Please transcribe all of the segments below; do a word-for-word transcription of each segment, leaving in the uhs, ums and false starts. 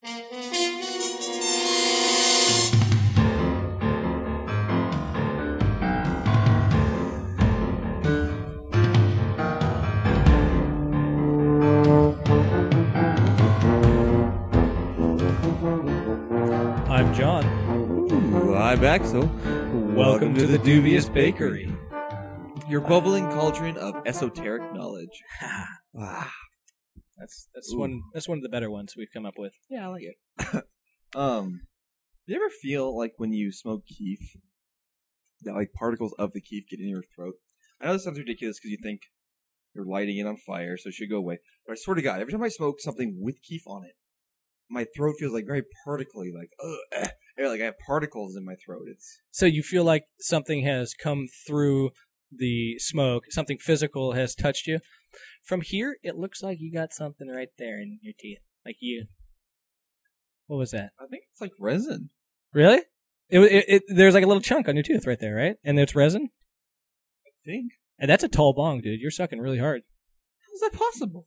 I'm John. Ooh, I'm Axel. Welcome, Welcome to, to the Dubious Bakery. Bakery. Your bubbling cauldron of esoteric knowledge. Ah. That's that's Ooh. one that's one of the better ones we've come up with. Yeah, I like it. um, do you ever feel like when you smoke keef, that like particles of the keef get in your throat? I know this sounds ridiculous because you think you're lighting it on fire, so it should go away. But I swear to God, every time I smoke something with keef on it, my throat feels like very particly, like ugh, eh, like I have particles in my throat. It's so you feel like something has come through the smoke, something physical has touched you. From here, it looks like you got something right there in your teeth, like you. What was that? I think it's like resin. Really? It, it, it there's like a little chunk on your tooth right there, right? And it's resin. I think. And that's a tall bong, dude. You're sucking really hard. How is that possible?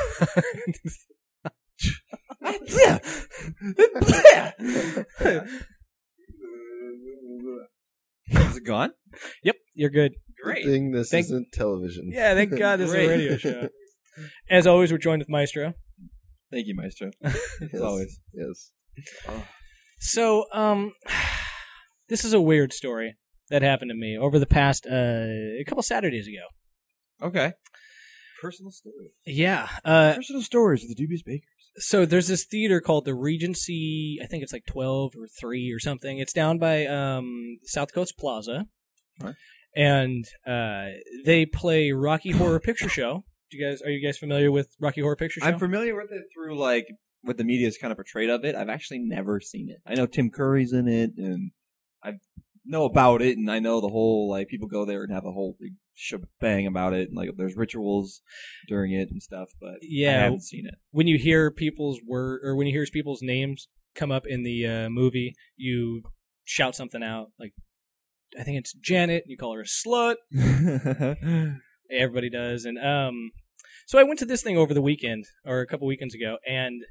Is it gone? Yep, you're good. Great. Good thing this thank, isn't television. Yeah, thank God this is a radio show. As always, we're joined with Maestro. Thank you, Maestro. As yes, always. Yes. Oh. So, um, this is a weird story that happened to me over the past uh, a couple Saturdays ago. Okay. Personal stories. Yeah. Uh, Personal stories of the Dubious Bakers. So there's this theater called the Regency, I think it's like twelve or three or something. It's down by um, South Coast Plaza. Right. And uh, they play Rocky Horror Picture Show. Do you guys Are you guys familiar with Rocky Horror Picture Show? I'm familiar with it through like what the media's kind of portrayed of it. I've actually never seen it. I know Tim Curry's in it, and I know about it, and I know the whole, like, people go there and have a whole big shebang about it, and like there's rituals during it and stuff, but yeah, I haven't seen it. When you hear people's word, or when you hear people's names come up in the uh, movie, you shout something out, like, I think it's Janet, and you call her a slut. Everybody does. And um, so I went to this thing over the weekend, or a couple weekends ago, and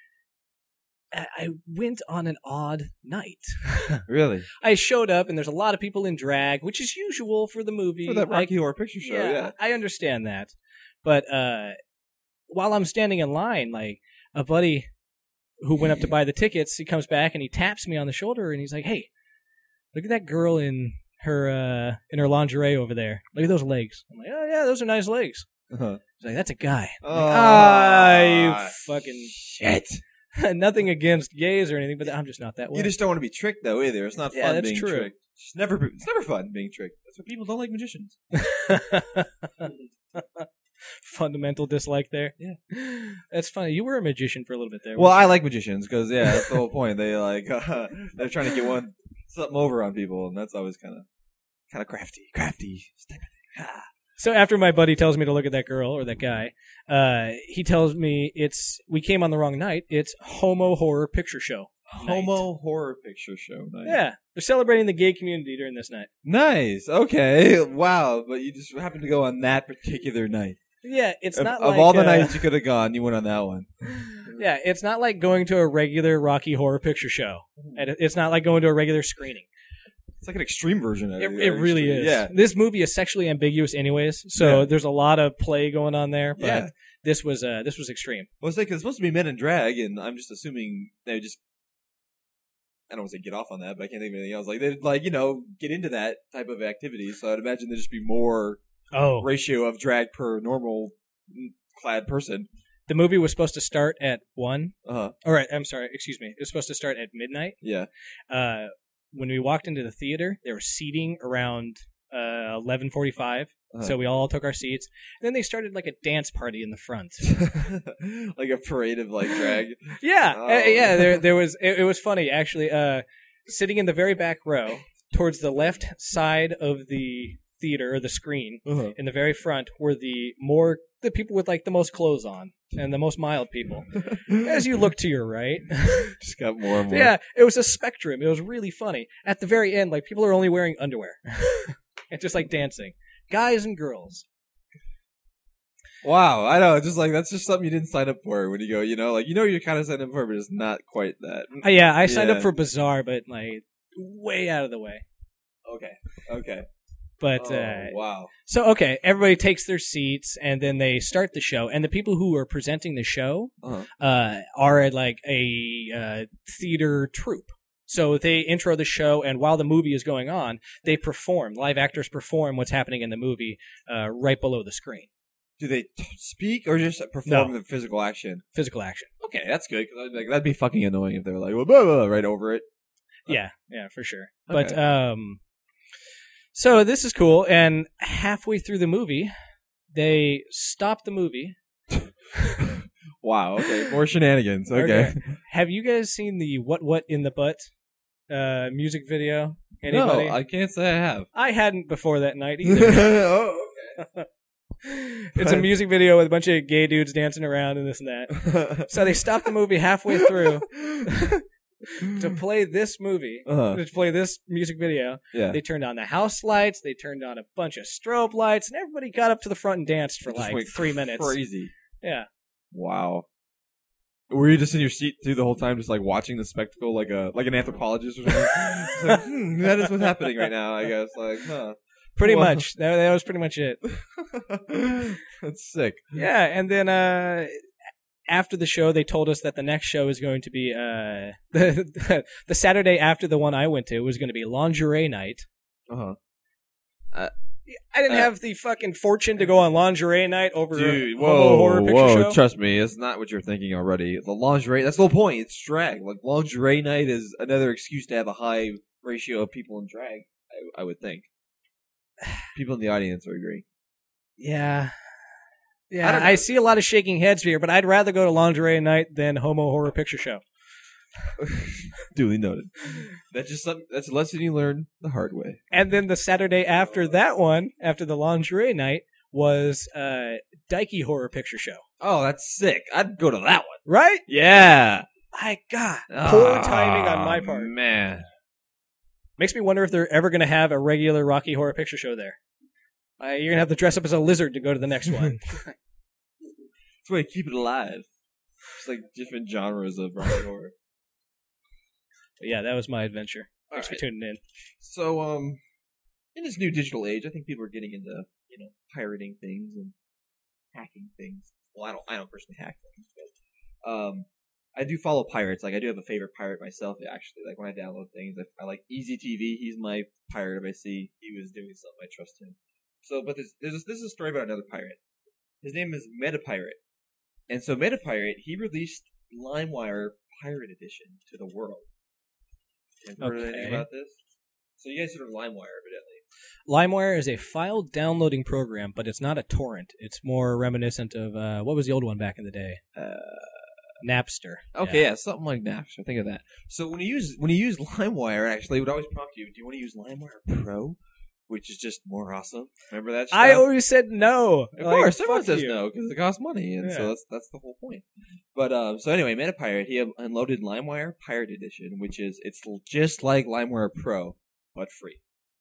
I went on an odd night. Really? I showed up, and there's a lot of people in drag, which is usual for the movie. For that Rocky I, Horror Picture Show, yeah, yeah. I understand that. But uh, while I'm standing in line, like, a buddy who went up to buy the tickets, he comes back, and he taps me on the shoulder, and he's like, hey, look at that girl in her uh, in her lingerie over there. Look at those legs. I'm like, oh, yeah, those are nice legs. Uh-huh. He's like, that's a guy. Oh, like, ah, you fucking shit. Nothing against gays or anything, but I'm just not that way. You just don't want to be tricked, though, either. It's not fun yeah, that's being true. tricked. It's never, it's never fun being tricked. That's why people don't like magicians. Fundamental dislike there. Yeah. That's funny. You were a magician for a little bit there. Well, I like magicians because, yeah, that's the whole point. They, like, uh, they're trying to get one something over on people, and that's always kind of kind of crafty. Crafty. Ah. So after my buddy tells me to look at that girl or that guy, uh, he tells me it's we came on the wrong night. It's Homo Horror Picture Show. Homo night. Horror Picture Show night. Yeah. They're celebrating the gay community during this night. Nice. Okay. Wow. But you just happened to go on that particular night. Yeah. It's of, not of like... Of all the uh, nights you could have gone, you went on that one. Yeah. It's not like going to a regular Rocky Horror Picture Show. It's not like going to a regular screening. It's like an extreme version of it. It, it really is. Yeah. This movie is sexually ambiguous anyways, so yeah. there's a lot of play going on there, but yeah. this was uh, this was extreme. Well, it's like, 'cause it's supposed to be men in drag, and I'm just assuming they just, I don't want to say get off on that, but I can't think of anything else. Like, they'd, like, you know, get into that type of activity, so I'd imagine there'd just be more oh. ratio of drag per normal clad person. The movie was supposed to start at one. Uh-huh. All right, I'm sorry, excuse me. It was supposed to start at midnight. Yeah. Uh, when we walked into the theater, they were seating around uh, eleven forty-five, uh-huh. so we all took our seats. And then they started like a dance party in the front. Like a parade of like drag? Yeah, oh. uh, yeah, there there was, it, it was funny actually. Uh, sitting in the very back row, towards the left side of the theater, or the screen, uh-huh. in the very front, were the more, the people with like the most clothes on. And the most mild people. As you look to your right. Just got more and more. Yeah, it was a spectrum. It was really funny. At the very end, like, people are only wearing underwear. And just, like, dancing. Guys and girls. Wow, I know. Just like that's just something you didn't sign up for when you go. You know, like you know you're kind of signed up for, but it's not quite that. Uh, yeah, I signed Yeah. up for Bazaar, but like way out of the way. Okay. Okay. But oh, uh, wow. so okay, everybody takes their seats and then they start the show. And the people who are presenting the show Uh-huh. uh, are at like a uh, theater troupe. So they intro the show, and while the movie is going on, they perform. Live actors perform what's happening in the movie uh, right below the screen. Do they t- speak or just perform No. the physical action? Physical action. Okay, that's good. Cause I'd be like, that'd be fucking annoying if they were like, blah, blah, blah, right over it. Yeah, yeah, for sure. Okay. But um, so this is cool. And halfway through the movie, they stop the movie. Wow. Okay. More shenanigans. Okay. Okay. Have you guys seen the "What What in the Butt" uh, music video? Anybody? No, I can't say I have. I hadn't before that night either. oh, It's a music video with a bunch of gay dudes dancing around and this and that. okay. So they stopped the movie halfway through to play this movie, Uh-huh. to play this music video. Yeah. They turned on the house lights. They turned on a bunch of strobe lights, and everybody got up to the front and danced for It just like went three minutes. Crazy. Yeah. Wow. Were you just in your seat through the whole time, just like watching the spectacle, like a like an anthropologist or something? It's like, hmm, that is what's happening right now. I guess, like, huh? Pretty Well- much. That, that was pretty much it. That's sick. Yeah, and then uh, after the show, they told us that the next show is going to be uh, the the Saturday after the one I went to was going to be lingerie night. Uh huh. I didn't Uh, have the fucking fortune to go on lingerie night over Dude, a homo whoa, horror picture whoa! show. Trust me, it's not what you're thinking already. The lingerie—that's the whole point. It's drag. Like lingerie night is another excuse to have a high ratio of people in drag. I, I would think. People in the audience would agree. Yeah. I Yeah, don't I, know. see a lot of shaking heads here, but I'd rather go to lingerie night than homo horror picture show. Duly noted. That's just something. That's a lesson you learn the hard way. And then the Saturday after that one, after the lingerie night, was uh, Dikey horror picture show. Oh, that's sick. I'd go to that one. Right? Yeah. My God. Poor timing on my Oh, part. man. Makes me wonder if they're ever going to have a regular Rocky Horror Picture Show there. Uh, you're going to have to dress up as a lizard to go to the next one. That's why I keep it alive. It's like different genres of rock horror. But yeah, that was my adventure. Thanks Alright. for tuning in. So, um, in this new digital age, I think people are getting into, you know, pirating things and hacking things. Well, I don't, I don't personally hack things, but, um, I do follow pirates. Like, I do have a favorite pirate myself, actually. Like, when I download things, I, I like Easy T V. He's my pirate. If I see he was doing something, I trust him. So, but there's, there's this, this is a story about another pirate. His name is Metapirate. And so Metapirate, he released LimeWire Pirate Edition to the world. Have you heard Okay. anything about this? So you guys heard of LimeWire, evidently. LimeWire is a file downloading program, but it's not a torrent. It's more reminiscent of, uh, what was the old one back in the day? Uh, Napster. okay, yeah. something like Napster. Think of that. So when you use when you use LimeWire, actually, it would always prompt you: do you want to use LimeWire Pro, which is just more awesome? Remember that? Stuff? I always said no. Of Like, course, everyone fuck says you. no because it costs money, and Yeah. so that's that's the whole point. But um, so anyway, Metapirate he unloaded LimeWire Pirate Edition, which is it's just like LimeWire Pro but free.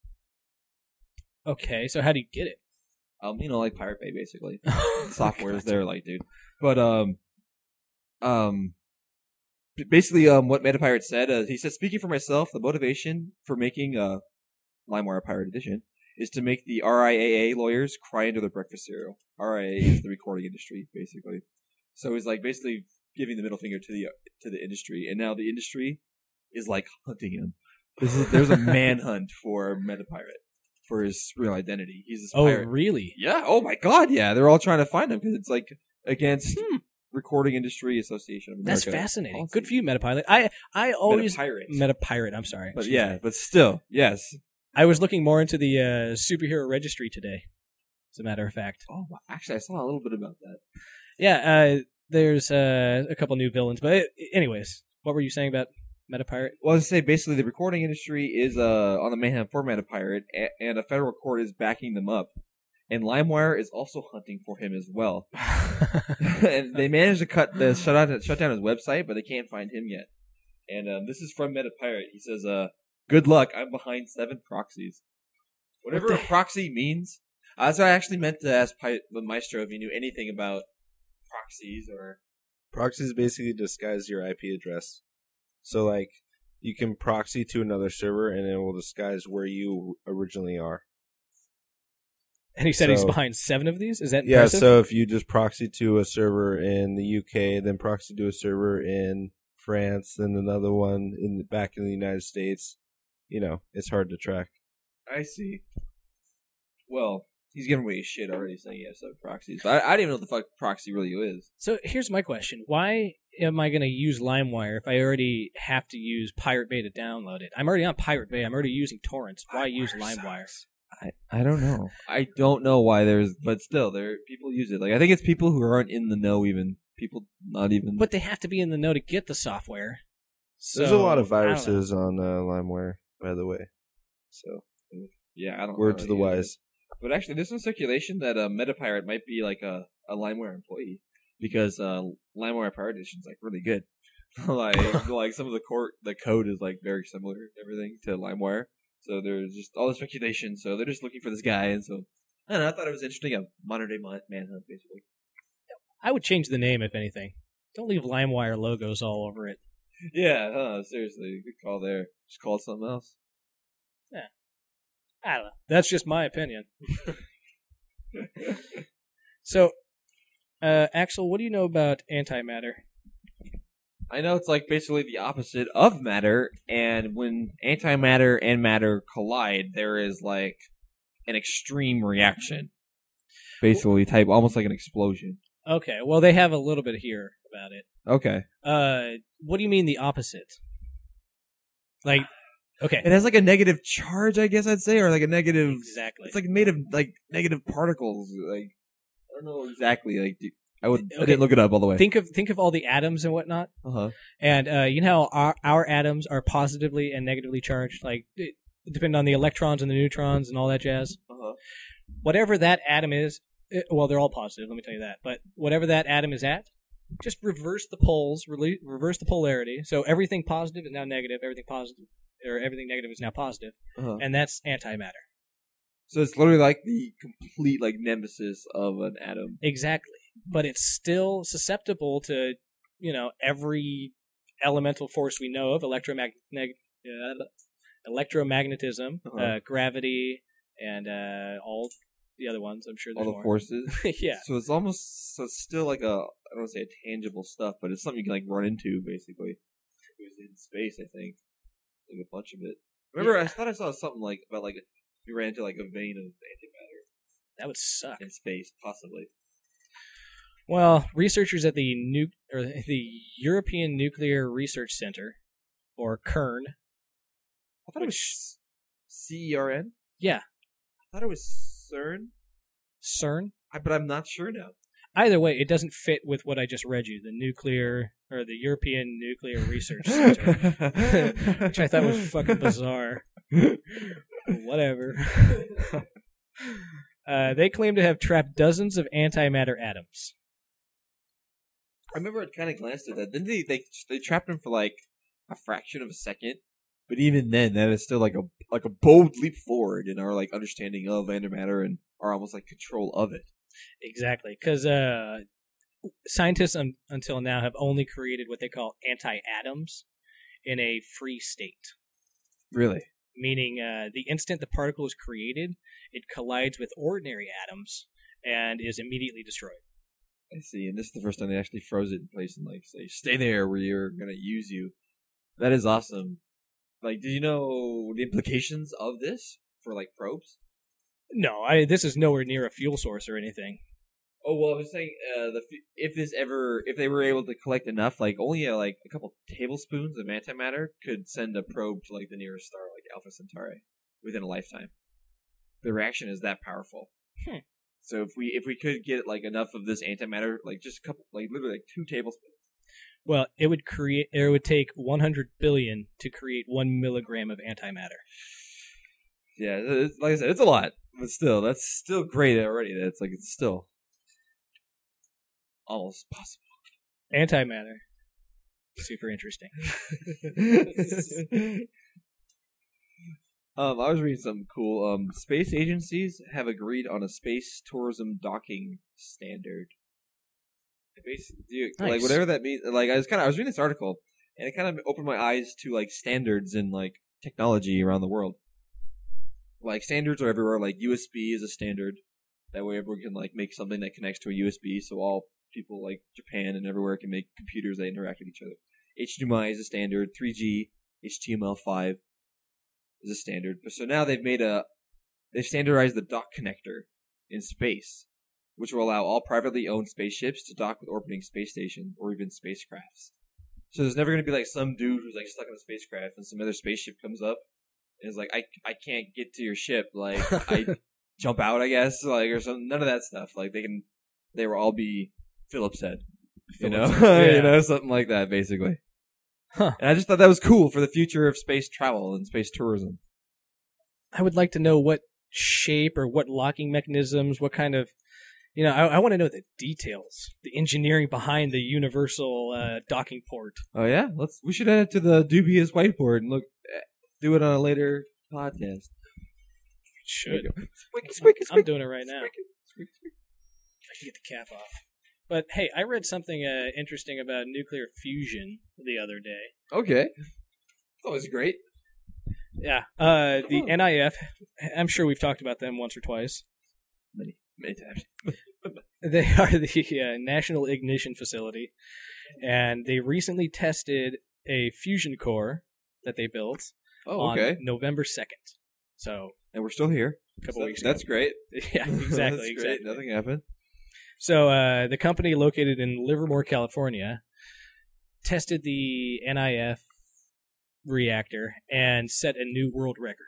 Okay, so how do you get it? Um, you know, like Pirate Bay, basically. Software is there, like, dude. But um, um, b- basically, um, what Metapirate said, uh, he said, speaking for myself, the motivation for making uh, LimeWire Pirate Edition is to make the R I A A lawyers cry into their breakfast cereal. R I A A is the recording industry, basically. So he's like basically giving the middle finger to the to the industry, and now the industry is like hunting him. This is, there's a manhunt for Metapirate for his real identity. He's this Oh, pirate. really? Yeah. Oh my God. Yeah. They're all trying to find him because it's like against Hmm. Recording Industry Association of America. That's fascinating. policy. Good for you, Metapilot. I I always Metapirate. Metapirate. I'm sorry. But Excuse yeah, me. but still, yes. I was looking more into the uh, superhero registry today. As a matter of fact. Oh, wow. Actually, I saw a little bit about that. Yeah. Uh, there's uh, a couple new villains, but anyways, what were you saying about Metapirate? Well, I was to say basically the recording industry is uh on the manhunt for Metapirate, a- and a federal court is backing them up, and LimeWire is also hunting for him as well. And they managed to cut the shut down shut down his website, but they can't find him yet. And um, this is from Metapirate. He says, "Uh, good luck. I'm behind seven proxies. Whatever What a the- proxy means, That's what I actually meant to ask Pi- the Maestro if he knew anything about proxies or. Proxies basically disguise your I P address. So, like, you can proxy to another server, and it will disguise where you originally are. And he said he's So- behind seven of these? Is that Yeah, impressive? so if you just proxy to a server in the U K, then proxy to a server in France, then another one in the, back in the United States, you know, it's hard to track. I see. Well, he's giving away his shit already saying he has some proxies. But I, I didn't even know what the fuck proxy really is. So here's my question. Why am I going to use LimeWire if I already have to use Pirate Bay to download it? I'm already on Pirate Bay. I'm already using torrents. Why use LimeWire? I, I don't know. I don't know why there's, but still, there people use it. Like I think it's people who aren't in the know, even people not even. But they have to be in the know to get the software. So, There's a lot of I don't know. viruses on uh, LimeWire, by the way. So, yeah, I don't. word know to the how use wise. it. But actually, there's some circulation that uh, MetaPirate might be like a, a LimeWire employee because uh, LimeWire Pirate Edition is like really good. like like some of the core the code is like very similar and everything to LimeWire. So there's just all the speculation. So they're just looking for this guy, and so I don't know. I thought it was interesting. A modern day man- manhunt, basically. I would change the name if anything. Don't leave LimeWire logos all over it. Yeah, huh, seriously, good call there. Just call it something else. I don't know. That's just my opinion. So, uh, Axel, what do you know about antimatter? I know it's like basically the opposite of matter, and when antimatter and matter collide, there is like an extreme reaction. Basically, type almost like an explosion. Okay, well, they have a little bit here about it. Okay. Uh, what do you mean the opposite? Like, okay, It has like a negative charge, I guess I'd say, or like a negative. exactly. It's like made of like negative particles. Like I don't know exactly. Like dude, I would. I Okay. didn't look it up all the way. think of think of all the atoms and whatnot, Uh huh. and uh, you know how our our atoms are positively and negatively charged, like it, depending on the electrons and the neutrons and all that jazz. Uh huh. Whatever that atom is, it, well, they're all positive. Let me tell you that. But whatever that atom is at, just reverse the poles, rele- reverse the polarity. So everything positive is now negative. Everything positive or everything negative is now positive, Uh-huh. and that's antimatter. So it's literally like the complete like nemesis of an atom. Exactly. But it's still susceptible to, you know, every elemental force we know of, electromag- neg- uh, electromagnetism, Uh-huh. uh, gravity, and uh, all the other ones. I'm sure All there's the more. forces. Yeah. So it's almost so it's still like a I don't want to say a tangible stuff, but it's something you can like run into basically. It was in space, I think. Like a bunch of it. Remember, I thought I saw something like about like you ran into like a vein of antimatter That would suck. in space, possibly. Well, researchers at the nu- or the European Nuclear Research Center, or CERN. I thought it was C E R N. Yeah, I thought it was CERN, CERN. I, but I'm not sure now. Either way, it doesn't fit with what I just read you. The nuclear or the European Nuclear Research Center, which I thought was fucking bizarre. Whatever. uh, they claim to have trapped dozens of antimatter atoms. I remember I kind of glanced at that. Then they, they they trapped him for like a fraction of a second, but even then, that is still like a like a bold leap forward in our like understanding of antimatter and our almost like control of it. Exactly, because uh, scientists un- until now have only created what they call anti-atoms in a free state. Really? Meaning uh, the instant the particle is created, it collides with ordinary atoms and is immediately destroyed. I see. And this is the first time they actually froze it in place and like say, stay there where you're gonna use you. That is awesome. Like, did you know the implications of this for like probes? No, I, this is nowhere near a fuel source or anything. Oh well, I was saying uh, the f- if this ever if they were able to collect enough, like only uh, like a couple tablespoons of antimatter could send a probe to like the nearest star, like Alpha Centauri, within a lifetime. The reaction is that powerful. Hmm. So if we if we could get like enough of this antimatter, like just a couple, like literally like two tablespoons. Well, it would create. It would take one hundred billion to create one milligram of antimatter. Yeah, it's, like I said, it's a lot, but still, that's still great already. That's like it's still almost possible. Antimatter, super interesting. Um, I was reading something cool. Um, space agencies have agreed on a space tourism docking standard. Basically, like Nice. whatever that means. Like I was kind of I was reading this article, and it kind of opened my eyes to like standards and like technology around the world. Like standards are everywhere. Like U S B is a standard. That way, everyone can like make something that connects to a U S B, so all people like Japan and everywhere can make computers that interact with each other. H D M I is a standard. three G, H T M L five is a standard. So now they've made a they've standardized the dock connector in space, which will allow all privately owned spaceships to dock with orbiting space stations or even spacecrafts. So there's never going to be like some dude who's like stuck in a spacecraft and some other spaceship comes up and is like, I I can't get to your ship. Like I jump out, I guess, like or something. None of that stuff. Like they can, they will all be Phillips head, you know, Yeah. you know, something like that, basically. Huh. And I just thought that was cool for the future of space travel and space tourism. I would like to know what shape or what locking mechanisms, what kind of, you know, I, I want to know the details, the engineering behind the universal uh, docking port. Oh yeah, let's. We should add it to the dubious whiteboard and look, do it on a later podcast. Should. Squeak, squeak, I'm squeak, doing it right now. squeak, squeak, squeak. I can get the cap off. But hey, I read something uh, interesting about nuclear fusion the other day. Okay, it's always great. Yeah, uh, the Oh. N I F. I'm sure we've talked about them once or twice. Many, many times. They are the uh, National Ignition Facility, and they recently tested a fusion core that they built Oh, on okay. November second. So And we're still here. a couple So weeks That's ago. great. Yeah, exactly, That's exactly. great. Nothing happened. So uh, the company located in Livermore, California, tested the N I F reactor and set a new world record,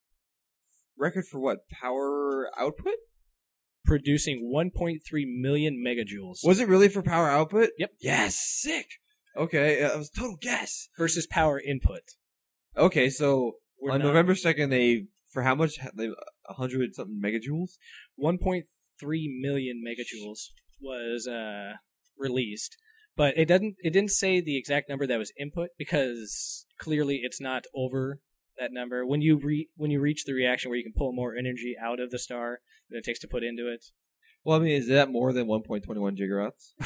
Record for what? Power output? producing one point three million megajoules Was it really for power output? Yep. Yes. Sick. Okay, uh, it was a total guess. versus power input. Okay, so We're on not- November second, they for how much? They a hundred something megajoules. one point three million megajoules was uh, released, but it doesn't. It didn't say the exact number that was input because clearly it's not over that number. When you re- when you reach the reaction where you can pull more energy out of the star than it takes to put into it, Well, I mean, is that more than one point two one gigawatts,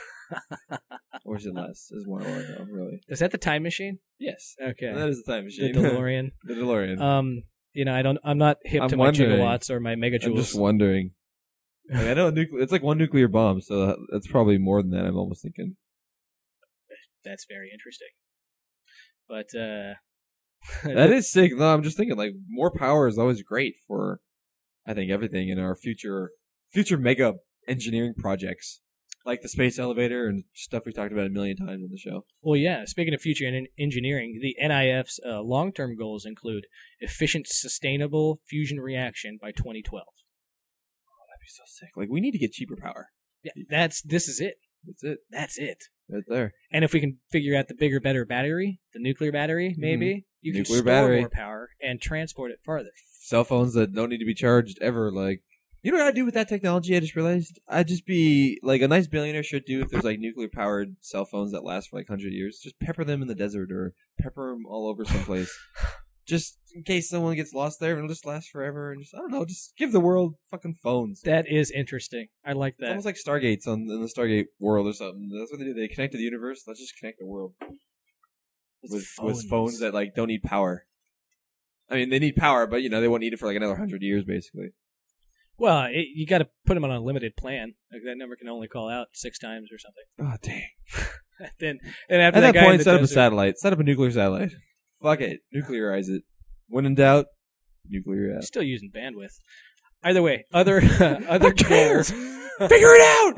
or is it less? Is one or no? Really? is that the time machine? Yes. Okay, That is the time the machine. DeLorean. the DeLorean. Um, you know, I don't. I'm not hip I'm to my wondering. gigawatts or my megajoules. I'm just wondering. Like, I know nucle- it's like one nuclear bomb, so that- that's probably more than that. I'm almost thinking. That's very interesting. But uh, That is sick. No, I'm just thinking like more power is always great for, I think, everything in our future future mega engineering projects, like the space elevator and stuff we talked about a million times on the show. Well, yeah. Speaking of future en- engineering, the N I F's uh, long-term goals include efficient, sustainable fusion reaction by twenty twelve. That'd be so sick. Like we need to get cheaper power. Yeah, that's this is it. That's it, That's it. right there. And if we can figure out the bigger, better battery, the nuclear battery, maybe you can Nuclear store battery. more power and transport it farther. Cell phones that don't need to be charged ever. Like, you know what I'd do with that technology? I just realized I'd just be like a nice billionaire should do if there's like nuclear powered cell phones that last for like hundred years. Just pepper them in the desert or pepper them all over someplace. Just in case someone gets lost there, and it'll just last forever. And just I don't know, just give the world fucking phones. That is interesting. I like It's that. almost like Stargates on in the Stargate world or something. That's what they do. They connect to the universe. Let's just connect the world with with phones that like don't need power. I mean, they need power, but you know they won't need it for like another hundred years, basically. Well, it, you got to put them on a limited plan. Like that number can only call out six times or something. Oh dang! then, then after At that, that guy in point, the set up a desert- satellite. Set up a nuclear satellite. Fuck it, nuclearize it. When in doubt, nuclear. Still using bandwidth. Either way, other other Who cares? goals. Figure it out.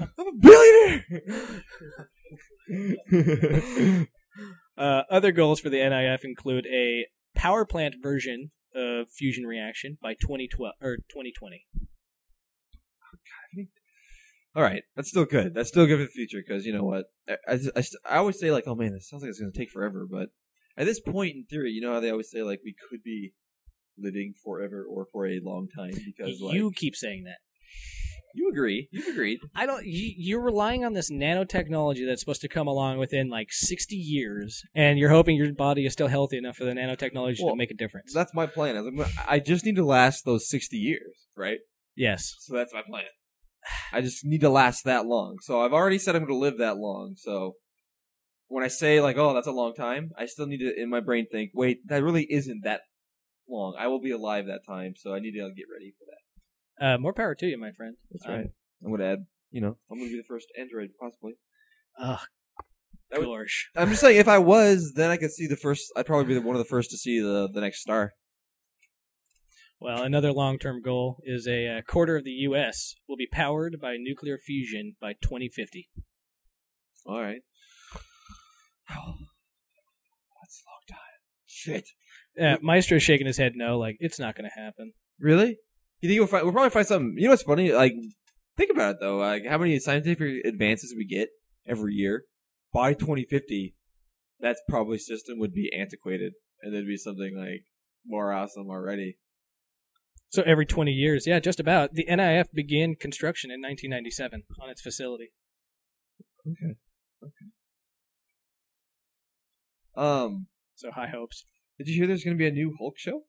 I'm a billionaire. Uh, other goals for the N I F include a power plant version of fusion reaction by twenty twelve or twenty twenty. All right, that's still good. That's still good for the future because you know what? I, I, I, I always say like, oh man, this sounds like it's going to take forever, but at this point in theory, you know how they always say like we could be living forever or for a long time because like You keep saying that. You agree. You agreed. I don't. You, you're relying on this nanotechnology that's supposed to come along within like sixty years, and you're hoping your body is still healthy enough for the nanotechnology Well, to make a difference. That's my plan. I was like, I just need to last those sixty years, right? Yes. So that's my plan. I just need to last that long. So I've already said I'm going to live that long. So when I say like, oh, that's a long time, I still need to in my brain think, wait, that really isn't that long. I will be alive that time, so I need to get ready for that. Uh, more power to you, my friend. That's Um, right. I'm going to add, you know, I'm going to be the first android, possibly. Ugh, That would- gosh. I'm just saying, if I was, then I could see the first. I'd probably be the, one of the first to see the the next star. Well, another long-term goal is a uh, quarter of the U S will be powered by nuclear fusion by twenty fifty. All right. That's a long time. Shit. Uh, Maestro's shaking his head no, like, it's not going to happen. Really? You think we'll find? We'll probably find something. You know what's funny? Like, think about it though. Like, how many scientific advances we get every year? By twenty fifty, that probably system would be antiquated, and there'd be something like more awesome already. So every twenty years, yeah, just about. The N I F began construction in nineteen ninety-seven on its facility. Okay. Okay. Um, So high hopes. did you hear there's going to be a new Hulk show?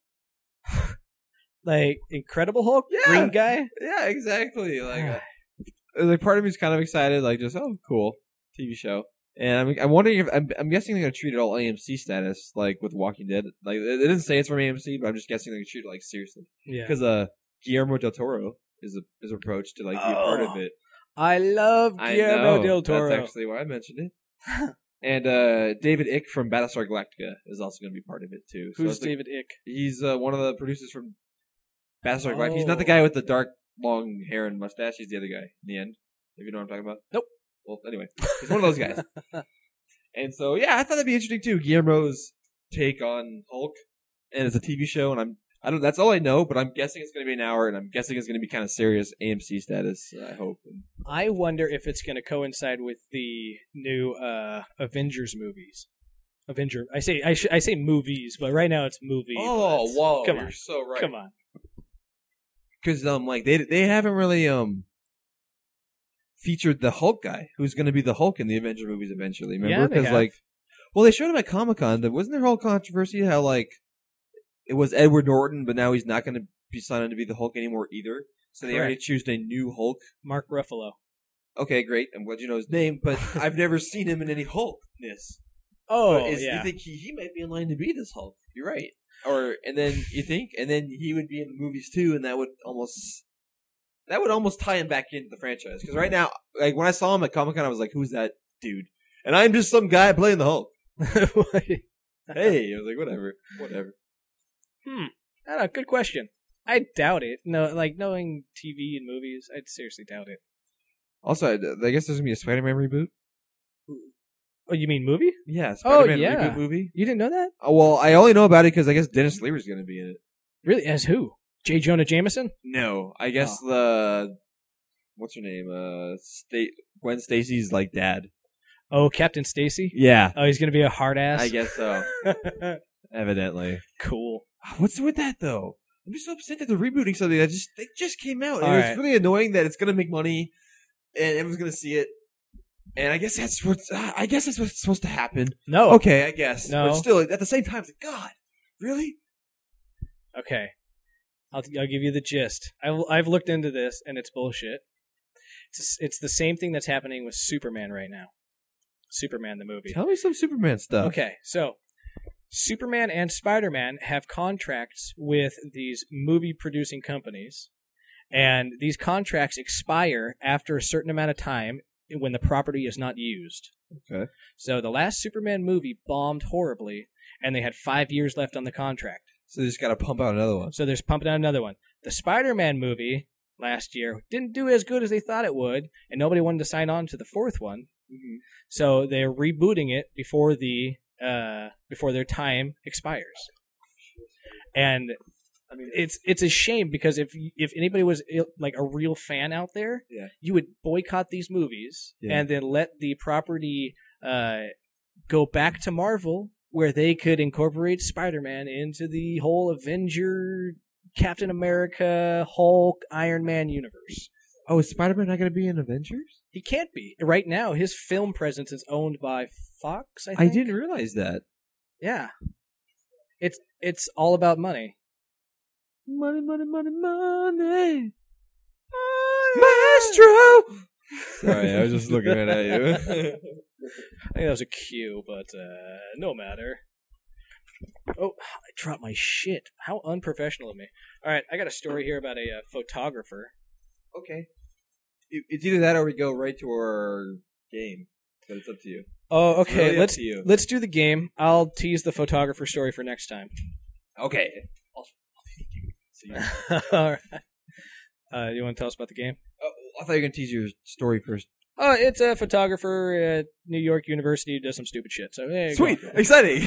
Like, Incredible Hulk? Yeah. Green guy? Yeah, exactly. Like, uh, like part of me is kind of excited. Like, just oh, cool T V show. And I'm, I'm wondering if I'm, I'm guessing they're gonna treat it all A M C status, like with Walking Dead. Like, they didn't say it's from A M C, but I'm just guessing they're gonna treat it like seriously Yeah. because uh, Guillermo del Toro is a, is approached to like be a part of Oh, it. I love I Guillermo know. del Toro. That's actually why I mentioned it. And uh, David Icke from Battlestar Galactica is also going to be part of it too. So Who's it's like- David Icke? He's uh, one of the producers from Battlestar Oh. Galactica. He's not the guy with the dark, long hair and mustache. He's the other guy in the end. If you know what I'm talking about. Nope. Well, anyway, he's one of those guys. And so, yeah, I thought that'd be interesting too. Guillermo's take on Hulk, and it's a T V show, and I'm I don't. That's all I know, but I'm guessing it's going to be an hour, and I'm guessing it's going to be kind of serious A M C status. I hope. I wonder if it's going to coincide with the new uh, Avengers movies. Avenger. I say I, sh- I say movies, but right now it's movie. Oh, but- whoa! Come you're on. so right. Come on. Because um, like they they haven't really um featured the Hulk guy, who's going to be the Hulk in the Avenger movies eventually. Yeah, Remember? they Because have. like, well, they showed him at Comic Con. Wasn't there a whole controversy how like it was Edward Norton, but now he's not going to be signed on to be the Hulk anymore either. So they already Correct. choose a new Hulk. Mark Ruffalo. Okay, great. I'm glad you know his name, but I've never seen him in any Hulkness. Oh, But is, yeah. You think he, he might be in line to be this Hulk? You're right. Or and then you think, and then he would be in the movies too, and that would almost that would almost tie him back into the franchise. Because right now, like when I saw him at Comic Con, I was like, "Who's that dude?" And I'm just some guy playing the Hulk. Hey, I was like, "Whatever, whatever." hmm. I don't know. Good question. I doubt it. No, like knowing T V and movies, I'd seriously doubt it. Also, I I guess there's gonna be a Spider-Man reboot. Oh, you mean movie? Yeah, Oh, Spider-Man yeah. reboot movie. You didn't know that? Oh, well, I only know about it because I guess Dennis Leary's gonna be in it. Really? As who? J. Jonah Jameson? No, I guess the what's her name? Uh, Sta- Gwen Stacy's like dad. Oh, Captain Stacy? Yeah, Oh, he's gonna be a hard ass. I guess so. Evidently. Cool. What's with that though? I'm just so upset that they're rebooting something that just that just came out. And All it's right. really annoying that it's gonna make money and everyone's gonna see it. And I guess that's what's I guess that's what's supposed to happen. No. Okay, I guess. No. But still, at the same time, it's like, God, really? Okay. I'll I'll give you the gist. I I've looked into this and it's bullshit. It's it's the same thing that's happening with Superman right now. Superman the movie. Tell me some Superman stuff. Okay, so Superman and Spider-Man have contracts with these movie producing companies, and these contracts expire after a certain amount of time when the property is not used. Okay. So the last Superman movie bombed horribly, and they had five years left on the contract. So they just got to pump out another one. So there's pumping out another one. The Spider-Man movie last year didn't do as good as they thought it would, and nobody wanted to sign on to the fourth one. Mm-hmm. So they're rebooting it before the uh, before their time expires. And I mean, it's it's a shame because if if anybody was like a real fan out there, Yeah. you would boycott these movies Yeah. and then let the property uh, go back to Marvel, where they could incorporate Spider-Man into the whole Avenger, Captain America, Hulk, Iron Man universe. Oh, is Spider-Man not going to be in Avengers? He can't be. Right now, his film presence is owned by Fox, I I think. didn't realize that. Yeah. It's it's all about money. Money, money, money, money. Maestro! Sorry, I was just looking right at you. I think that was a cue, but uh, no matter. Oh, I dropped my shit. How unprofessional of me. All right, I got a story here about a uh, photographer. Okay. It- It's either that or we go right to our game. But it's up to you. Oh, It's okay. really up let's to you. let's do the game. I'll tease the photographer story for next time. Okay. See you. All right. Uh, you want to tell us about the game? Oh, I thought you were going to tease your story first. Oh, it's a photographer at New York University who does some stupid shit. So there you Sweet. go. Exciting.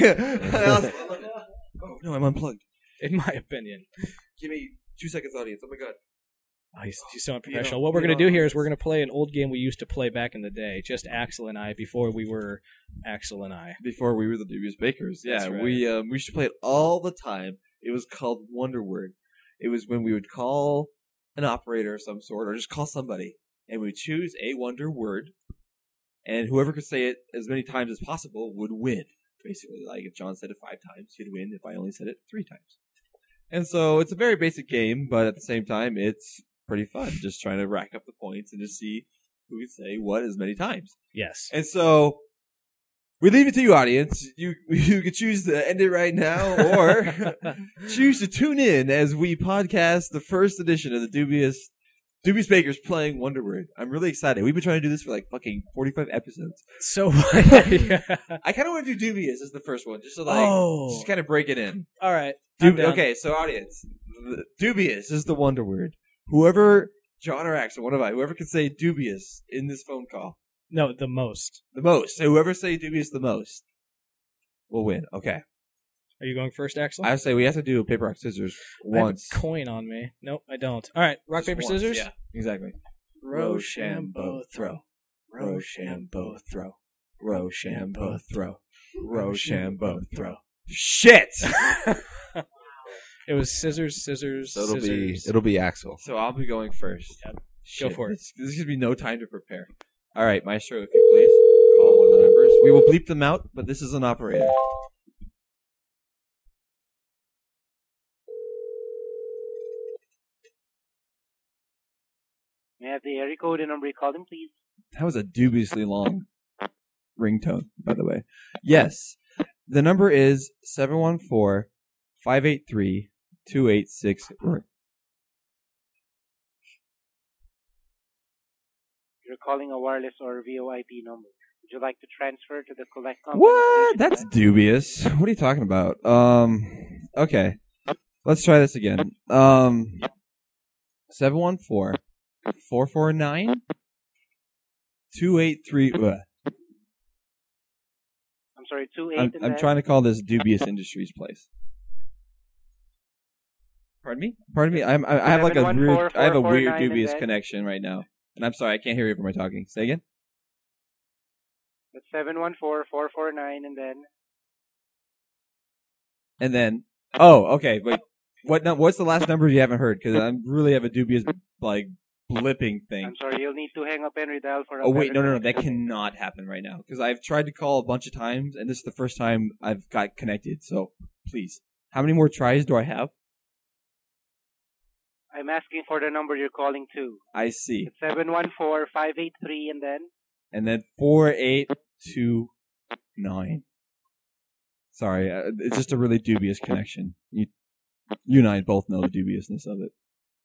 Oh, no, I'm unplugged. In my opinion. Give me two seconds, audience. Oh, my God. Oh, he's, he's so unprofessional. You know, what we're you going to know. do here is we're going to play an old game we used to play back in the day, just Axel and I, before we were Axel and I. Before we were the Dubious Bakers. Yeah, That's right. we um, we used to play it all the time. It was called Wonder Word. It was when we would call an operator of some sort or just call somebody, and we would choose a wonder word, and whoever could say it as many times as possible would win. Basically, like if John said it five times, he'd win. If I only said it three times. And so it's a very basic game, but at the same time, it's pretty fun. Just trying to rack up the points and just see who can say what as many times. Yes. And so we leave it to you, audience. You you can choose to end it right now or choose to tune in as we podcast the first edition of the Dubious Dubious Bakers playing Wonder Word. I'm really excited. We've been trying to do this for like fucking forty-five episodes. So, yeah. I kind of want to do Dubious as the first one, just to like, Oh. just kind of break it in. All right. Dub- I'm down. okay, so audience, the- Dubious is the Wonder Word. Whoever, John or Axel, one of I, whoever can say Dubious in this phone call, No, the most. the most. So whoever say Dubious the most will win. Okay. Are you going first, Axel? I would say we have to do paper, rock, scissors I have once. a coin on me. Nope, I don't. All right. Rock, Just paper, once, scissors? Yeah, exactly. Rochambeau, throw. Rochambeau, throw. Rochambeau, throw. Rochambeau, throw. Shit! It was scissors, scissors, So it'll scissors. be it'll be Axel. So I'll be going first. Yep. Shit, Go for it. This, this gives me no time to prepare. All right, Maestro, if you please call one of the numbers. We will bleep them out, but this is an operator. May I have the area code and number you called in, please? That was a dubiously long ringtone, by the way. Yes. The number is seven one four, five eight three, two eight six. You're calling a wireless or V O I P number. Would you like to transfer to the collect company? What? That's dubious. What are you talking about? Um, okay. Let's try this again. Um, seven one four, four four nine, two eight three. I'm sorry, two eight. I'm, and I'm then- trying to call this Dubious Industries place. Pardon me? Pardon me? I'm, I I have like a seven one four, weird, I have a four four weird nine and dubious then- connection right now, and I'm sorry, I can't hear you from my talking. Say again. That's seven one four, four four nine, and then And then, oh, okay. Wait, what? No, what's the last number you haven't heard? Because I really have a dubious like blipping thing. I'm sorry, you'll need to hang up and redial for a Oh wait, no, better no, no, that connection. cannot happen right now because I've tried to call a bunch of times, and this is the first time I've got connected. So please, how many more tries do I have? I'm asking for the number you're calling to. I see. It's seven one four, five eight three, and then And then four eight two nine. Sorry, uh, it's just a really dubious connection. You, you and I both know the dubiousness of it.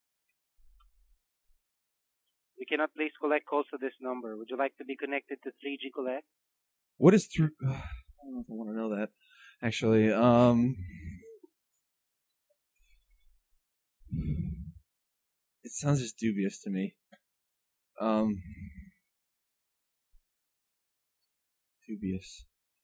we cannot place collect calls to this number. Would you like to be connected to three G Collect? What is through? I don't know if I want to know that. Actually, um, it sounds just dubious to me. Um, dubious,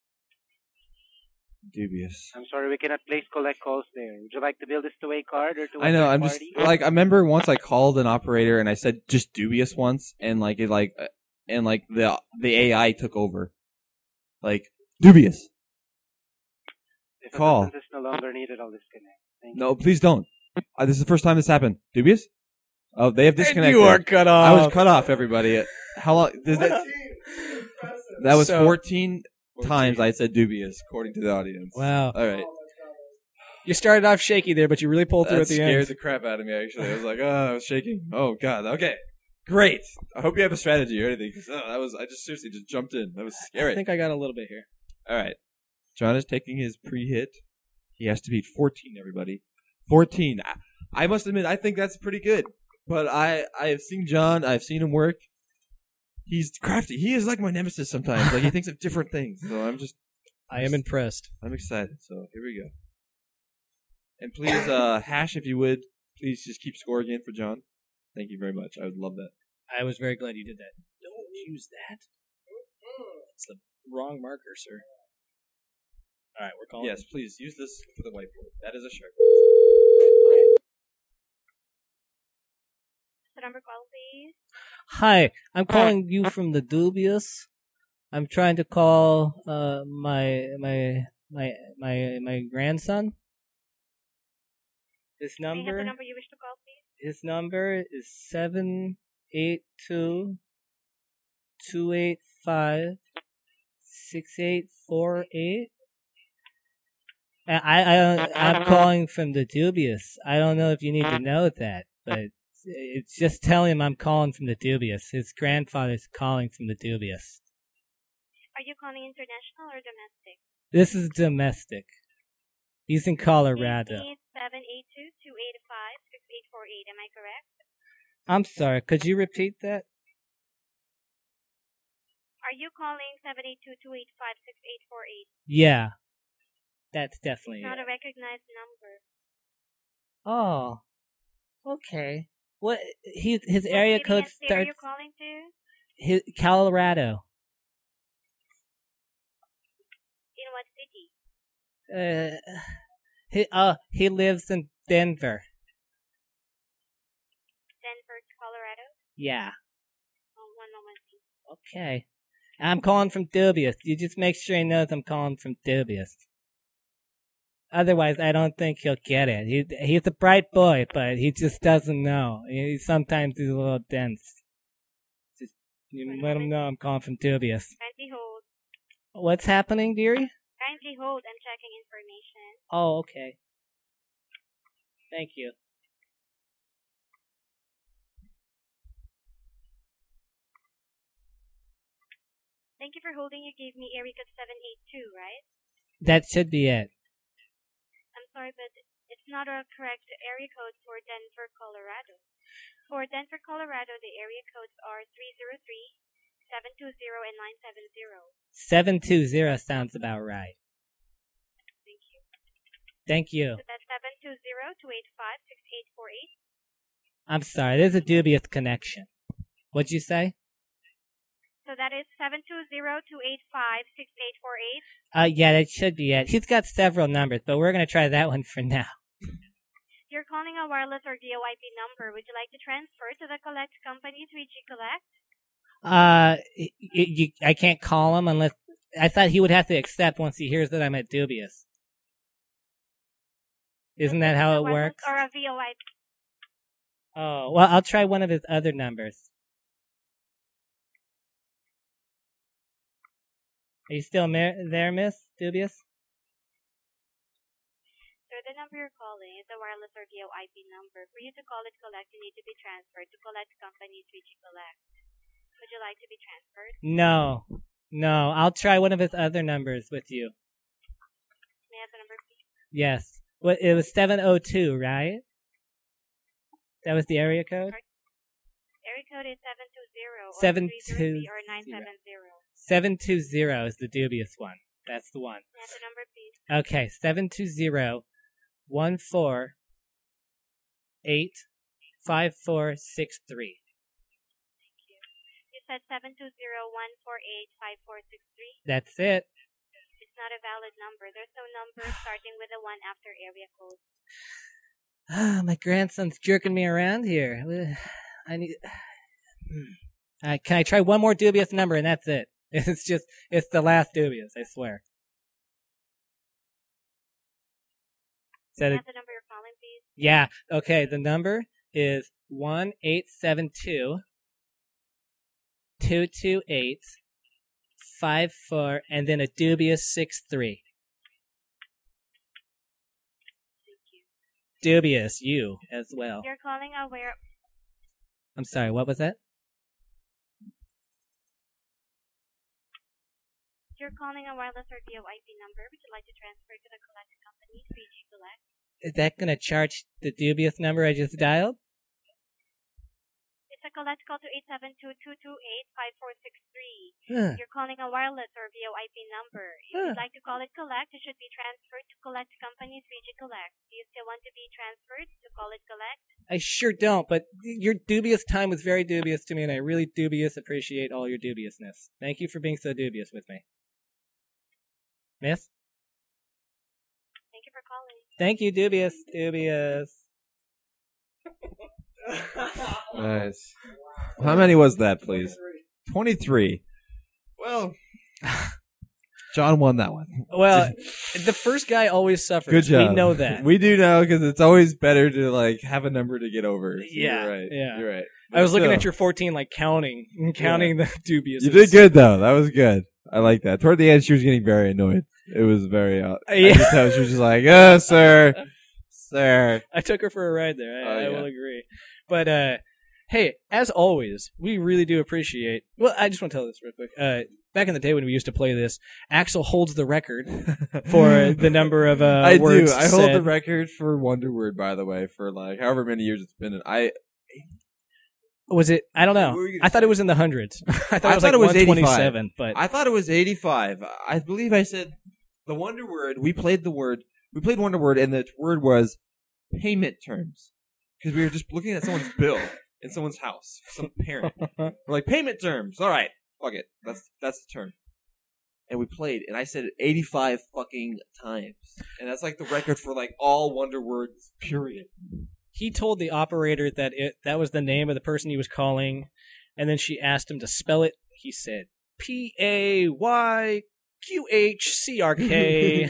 dubious. I'm sorry, we cannot place collect calls there. Would you like to bill this to a card or to a I know. third I'm just party? like I remember once I called an operator and I said just dubious once, and like it like uh, and like the the A I took over. Like dubious. If call. assistance is no longer needed, I'll disconnect. Thank you. No, please don't. Uh, this is the first time this happened. Dubious. Oh, they have And disconnected. you are cut off. I was cut off, everybody. How long? Does that, that was So- fourteen times I said dubious, according to the audience. Wow. All right. You started off shaky there, but you really pulled through That at the scared end. the crap out of me, actually. I was like, oh, I was shaking. Oh, God. Okay. Great. I hope you have a strategy or anything, because oh, that was, I just seriously just jumped in. That was I scary. think I got a little bit here. All right. John is taking his pre-hit. He has to beat fourteen, everybody. fourteen. I, I must admit, I think that's pretty good. But I, I have seen John. I've seen him work. He's crafty. He is like my nemesis sometimes. Like, he thinks of different things. So I'm just, I am impressed. I'm excited. So here we go. And please, uh, Hash, if you would, please just keep score again for John. Thank you very much. I would love that. I was very glad you did that. Don't use that. It's the wrong marker, sir. All right, we're calling. Yes, please use this for the whiteboard. That is a shark. The number call, please. Hi, I'm calling you from the dubious. I'm trying to call uh my my my my my grandson. His May I have the number. number you wish to call, please? His number is seven eight two two eight five six eight four eight. I I I'm calling from the dubious. I don't know if you need to know that, but it's just tell him I'm calling from the dubious. His grandfather's calling from the dubious. Are you calling international or domestic? This is domestic. He's in Colorado. seven eight two two eight five six eight four eight. Am I correct? I'm sorry. Could you repeat that? Are you calling seven eight two two eight five six eight four eight? Yeah, that's definitely It's not it. a recognized number. Oh, okay. What he his What area city code and state are starts you calling to? his Colorado. In what city? Uh, he uh he lives in Denver. Denver, Colorado? Yeah. Oh, one moment, please. Okay. I'm calling from dubious. You just make sure he knows I'm calling from dubious. Otherwise, I don't think he'll get it. He he's a bright boy, but he just doesn't know. He sometimes he's a little dense. Just you let him know I'm calling from dubious. Kindly hold. What's happening, dearie? Kindly hold. I'm checking information. Oh, okay. Thank you. Thank you for holding. You gave me area code seven eight two, right? That should be it. I'm sorry, but it's not a correct area code for Denver, Colorado. For Denver, Colorado, the area codes are three zero three, seven two zero, and nine seven zero. seven two zero sounds about right. Thank you. Thank you. So that's seven two zero, two eight five, six eight four eight. I'm sorry, there's a dubious connection. What'd you say? So that is seven two zero, two eight five, six eight four eight. Uh, yeah, that should be it. He's got several numbers, but we're gonna try that one for now. You're calling a wireless or V O I P number. Would you like to transfer to the collect company, three G Collect? Uh, y- y- you, I can't call him unless I thought he would have to accept once he hears that I'm at dubious. Isn't that how A it wireless works? Or a V O I P. Oh, well, I'll try one of his other numbers. Are you still mer- there, Miss Dubious? So the number you're calling is a wireless or V O I P number. For you to call it collect, you need to be transferred to collect company, three G Collect. Would you like to be transferred? No, no. I'll try one of his other numbers with you. May I have the number, please? Yes. What? It was seven oh two, right? That was the area code? Area code is seven two zero or Seven three zero three two or nine seven zero. seven two zero is the dubious one. That's the one. May I have the number, please? Okay, seven two zero one four eight five four six three. Thank you. You said seven two zero one four eight five four six three. That's it. It's not a valid number. There's no number starting with a one after area code. Ah, my grandson's jerking me around here. I need. Uh, can I try one more dubious number and that's it? It's just, it's the last dubious, I swear. Is that May I a, have the number you're calling, please? yeah, okay, the number is one eight seven two, two two eight, five four, and then a dubious six three. Dubious, you as well. You're calling a where? I'm sorry, what was that? You're calling a wireless or V O I P number. Would you like to transfer to the collect company, three G Collect? Is that going to charge the dubious number I just dialed? It's a collect call to eight seven two, two two eight, five four six three. Huh. You're calling a wireless or V O I P number. If Huh. you'd like to call it collect, it should be transferred to collect company, three G Collect. Do you still want to be transferred to call it collect? I sure don't, but your dubious time was very dubious to me, and I really dubious appreciate all your dubiousness. Thank you for being so dubious with me. Miss? Thank you for calling. Thank you, dubious. Dubious. Nice. How many was that, please? twenty-three. Well, John won that one. Well, the first guy always suffers. Good job. We know that. We do know because it's always better to like have a number to get over. So Yeah, You're right. yeah. You're right. I was looking Still, at your fourteen, like counting, counting the dubious. You did good though. That was good. I like that. Toward the end, she was getting very annoyed. It was very. Uh, Yeah. I could tell she was just like, "Oh, sir, sir." I took her for a ride there. I, Oh, I yeah. will agree. But uh, hey, as always, we really do appreciate. Well, I just want to tell this real quick. Uh, back in the day when we used to play this, Axel holds the record for the number of uh, I words do. I hold said. the record for Wonder Word, by the way, for like however many years it's been. I Was it? I don't know. What were you gonna I thought say? it was in the hundreds. I thought I it was thought like it was one twenty-seven. But I thought it was eighty-five. I believe I said the Wonder Word. We played the word. We played Wonder Word, and the word was payment terms because we were just looking at someone's bill in someone's house, some parent. We're like payment terms. All right, fuck it. That's that's the term. And we played, and I said it eighty-five fucking times, and that's like the record for like all Wonder Words. Period. he told the operator that it that was the name of the person he was calling, and then she asked him to spell it. He said P A Y Q H C R K.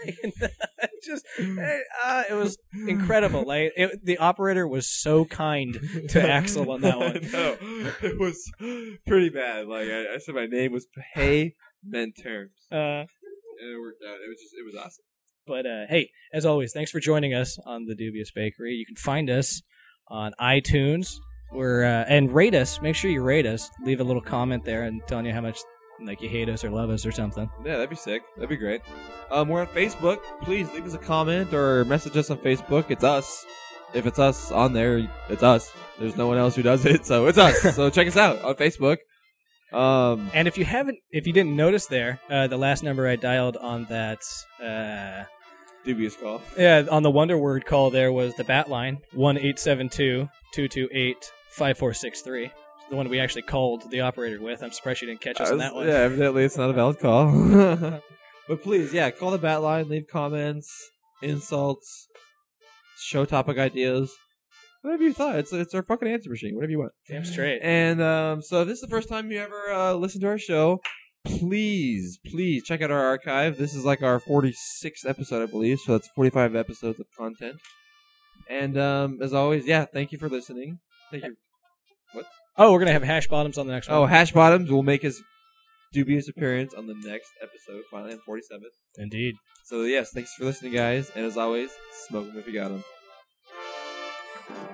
Just uh, it was incredible. Like it, the operator was so kind to Axel on that one. No, it was pretty bad. Like I, I said, my name was payment terms, Uh, and it worked out. It was just, it was awesome. But uh, hey, as always, thanks for joining us on the Dubious Bakery. You can find us on iTunes. We're uh, and rate us. Make sure you rate us. Leave a little comment there and telling you how much like you hate us or love us or something. Yeah, that'd be sick. That'd be great. Um, we're on Facebook. Please leave us a comment or message us on Facebook. It's us. If it's us on there, it's us. There's no one else who does it, so it's us. So check us out on Facebook. Um, And if you haven't, if you didn't notice there, uh, the last number I dialed on that, uh, dubious call. yeah, on the Wonder Word call there was the bat line one eight seven two, two two eight, five four six three. The one we actually called the operator with. I'm surprised you didn't catch us I on was- that one. Yeah, evidently it's not a valid call. But please, yeah, call the bat line, leave comments, insults, show topic ideas, whatever you thought. It's it's our fucking answer machine. Whatever you want. Damn straight. And um, so if this is the first time you ever uh, listen to our show, please, please check out our archive. This is like our forty-sixth episode, I believe. So that's forty-five episodes of content. And um, as always, yeah, thank you for listening. Thank you. Oh, we're gonna have hash bottoms on the next one. Oh, Hash Bottoms will make his dubious appearance on the next episode, finally on forty-seventh. Indeed. So yes, thanks for listening, guys. And as always, smoke them if you got them.